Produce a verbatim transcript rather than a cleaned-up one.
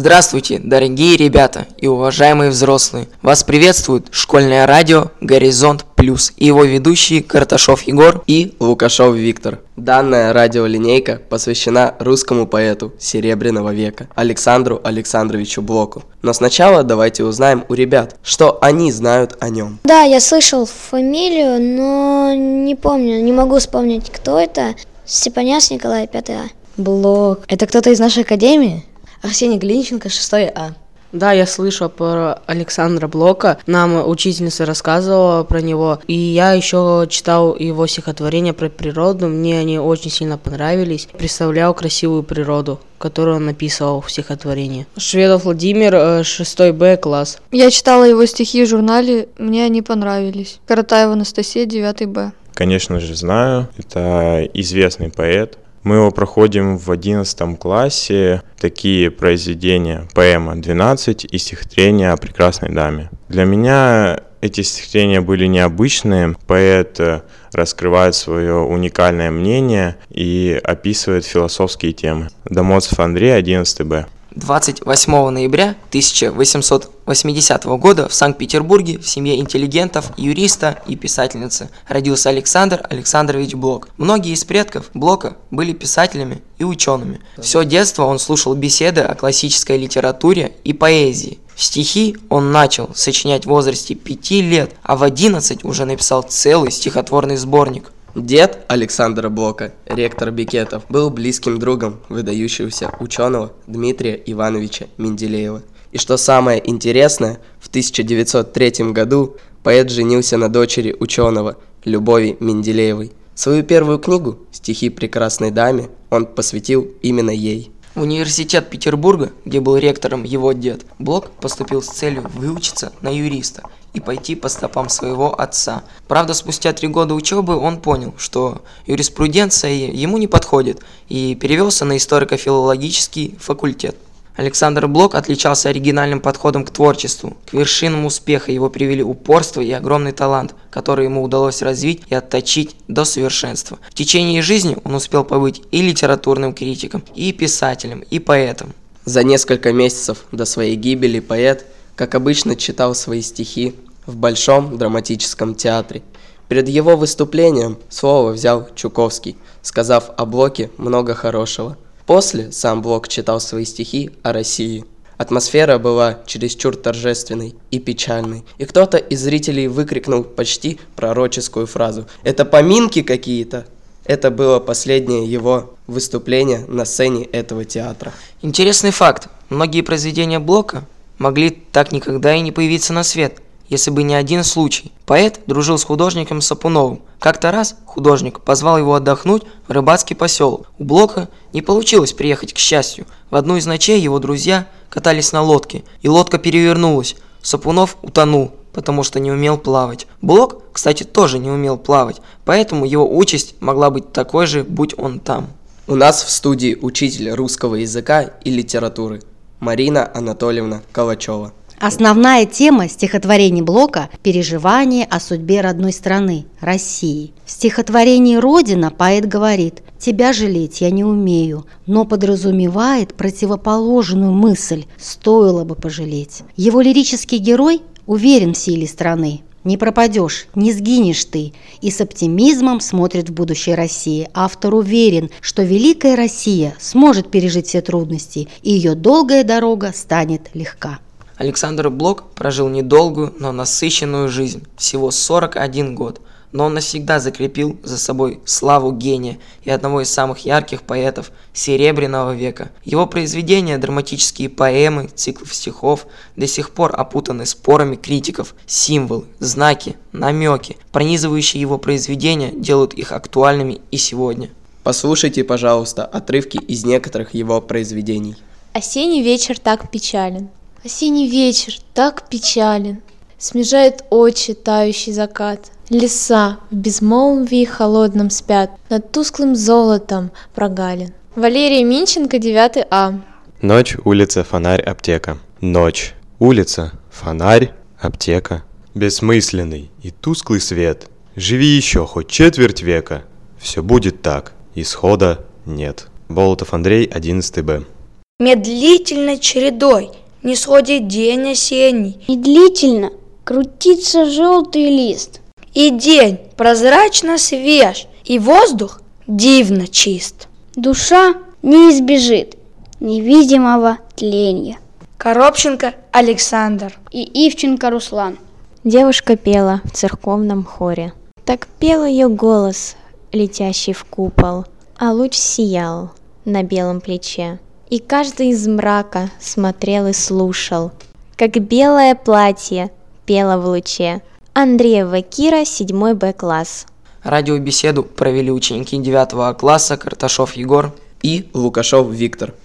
Здравствуйте, дорогие ребята и уважаемые взрослые! Вас приветствует школьное радио «Горизонт Плюс» и его ведущие Карташов Егор и Лукашов Виктор. Данная радиолинейка посвящена русскому поэту Серебряного века Александру Александровичу Блоку. Но сначала давайте узнаем у ребят, что они знают о нем. Да, я слышал фамилию, но не помню, не могу вспомнить, кто это. Степаняс Николай, пятый А. Блок. Это кто-то из нашей академии? Арсений Глинченко, шестой А. Да, я слышал про Александра Блока, нам учительница рассказывала про него, и я еще читал его стихотворения про природу, мне они очень сильно понравились, представлял красивую природу, которую он написывал в стихотворении. Шведов Владимир, шестой Б класс. Я читала его стихи в журнале, мне они понравились. Каратаева Анастасия, девятый Б. Конечно же знаю, это известный поэт. Мы его проходим в одиннадцатом классе, такие произведения, поэма «двенадцать» и стихотворение о прекрасной даме. Для меня эти стихотворения были необычные. Поэт раскрывает свое уникальное мнение и описывает философские темы. Домоцов Андрей, одиннадцатый Б. двадцать восьмого ноября тысяча восемьсот восьмидесятого года в Санкт-Петербурге в семье интеллигентов, юриста и писательницы родился Александр Александрович Блок. Многие из предков Блока были писателями и учеными. Все детство он слушал беседы о классической литературе и поэзии. Стихи он начал сочинять в возрасте пяти лет, а в одиннадцать уже написал целый стихотворный сборник. Дед Александра Блока, ректор Бекетов, был близким другом выдающегося ученого Дмитрия Ивановича Менделеева. И что самое интересное, в тысяча девятьсот третьем году поэт женился на дочери ученого Любови Менделеевой. Свою первую книгу «Стихи прекрасной даме» он посвятил именно ей. В университет Петербурга, где был ректором его дед, Блок поступил с целью выучиться на юриста и пойти по стопам своего отца. Правда, спустя три года учебы он понял, что юриспруденция ему не подходит, и перевелся на историко-филологический факультет. Александр Блок отличался оригинальным подходом к творчеству. К вершинам успеха его привели упорство и огромный талант, который ему удалось развить и отточить до совершенства. В течение жизни он успел побыть и литературным критиком, и писателем, и поэтом. За несколько месяцев до своей гибели поэт, как обычно, читал свои стихи в Большом драматическом театре. Перед его выступлением слово взял Чуковский, сказав о Блоке много хорошего. После сам Блок читал свои стихи о России. Атмосфера была чересчур торжественной и печальной, и кто-то из зрителей выкрикнул почти пророческую фразу: «Это поминки какие-то!» Это было последнее его выступление на сцене этого театра. Интересный факт. Многие произведения Блока могли так никогда и не появиться на свет, если бы не один случай. Поэт дружил с художником Сапуновым. Как-то раз художник позвал его отдохнуть в рыбацкий поселок. У Блока не получилось приехать, к счастью. В одну из ночей его друзья катались на лодке, и лодка перевернулась. Сапунов утонул, потому что не умел плавать. Блок, кстати, тоже не умел плавать, поэтому его участь могла быть такой же, будь он там. У нас в студии учитель русского языка и литературы Марина Анатольевна Калачева. Основная тема стихотворений Блока – переживание о судьбе родной страны, России. В стихотворении «Родина» поэт говорит: «Тебя жалеть я не умею», но подразумевает противоположную мысль – «стоило бы пожалеть». Его лирический герой уверен в силе страны. Не пропадешь, не сгинешь ты, и с оптимизмом смотрит в будущее России. Автор уверен, что великая Россия сможет пережить все трудности, и ее долгая дорога станет легка. Александр Блок прожил недолгую, но насыщенную жизнь, всего сорок один год, но он навсегда закрепил за собой славу гения и одного из самых ярких поэтов Серебряного века. Его произведения, драматические поэмы, циклы стихов до сих пор опутаны спорами критиков. Символы, знаки, намеки, пронизывающие его произведения, делают их актуальными и сегодня. Послушайте, пожалуйста, отрывки из некоторых его произведений. Осенний вечер так печален. Осенний вечер так печален, смежает очи тающий закат. Леса в безмолвии холодном спят, над тусклым золотом прогалин. Валерия Минченко, девятый А. Ночь, улица, фонарь, аптека. Ночь, улица, фонарь, аптека. Бессмысленный и тусклый свет. Живи еще хоть четверть века. Все будет так, исхода нет. Болотов Андрей, одиннадцатый Б. медлительной чередой не сходит день осенний. Медлительно крутится желтый лист. И день прозрачно свеж, и воздух дивно чист. Душа не избежит невидимого тления. Коробченко Александр и Ивченко Руслан. Девушка пела в церковном хоре. Так пел ее голос, летящий в купол, а луч сиял на белом плече. И каждый из мрака смотрел и слушал, как белое платье пело в луче. Андреева Кира, седьмой Б класс. Радиобеседу провели ученики девятого класса Карташов Егор и Лукашов Виктор.